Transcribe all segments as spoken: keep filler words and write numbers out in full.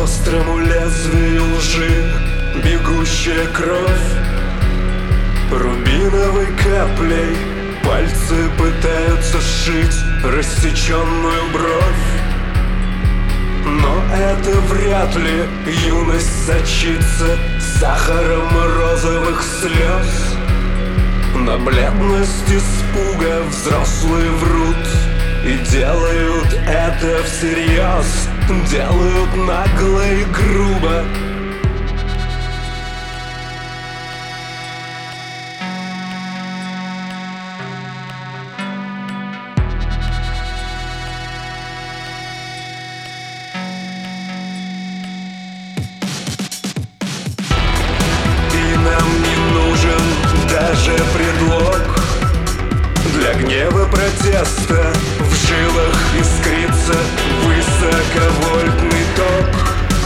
острому лезвию лжи бегущая кровь. Рубиновой каплей пальцы пытаются сшить рассеченную бровь. Но это вряд ли юность сочится сахаром розовых слез. На бледность испуга взрослые врут и делают это всерьез, делают нагло и грубо. Даже предлог для гнева протеста в жилах искрится высоковольтный ток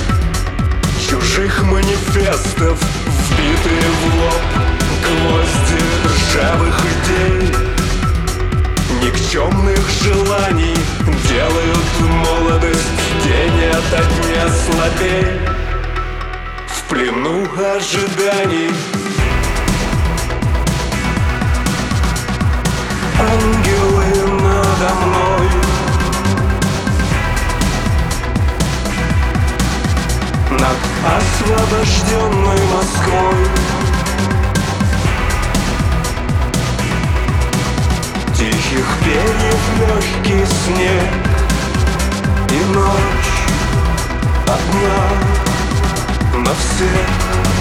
чужих манифестов, вбитые в лоб гвозди ржавых идей. Никчемных желаний делают молодость день ото дня слабей. В плену ожиданий ангелы надо мной. Над освобожденной Москвой тихих перьев легкий снег и ночь одна на всех.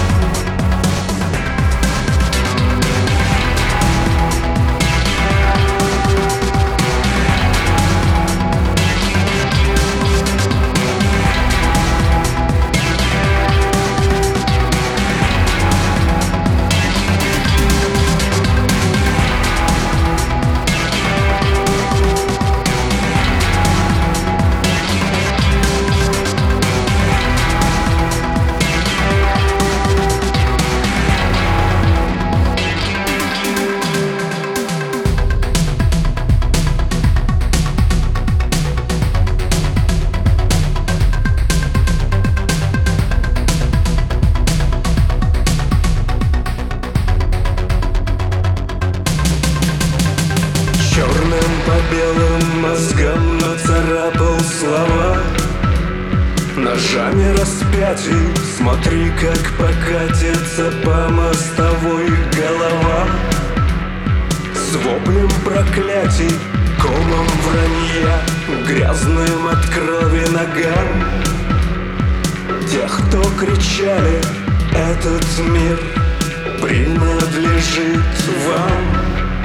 Черным по белым мозгам нацарапал слова. Ножами распятий смотри, как покатится по мостовой голова. С воплем проклятий, комом вранья, грязным от крови ногам. Тех, кто кричали, этот мир принадлежит вам.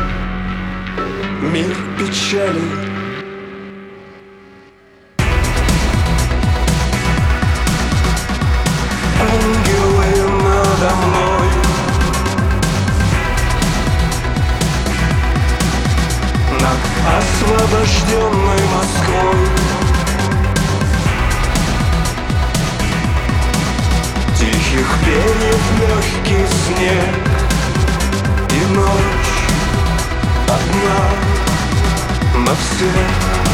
Мир печали. Ангелы надо мной. Над освобожденной Москвой тихих перьев легкий снег и ночь одна на всех.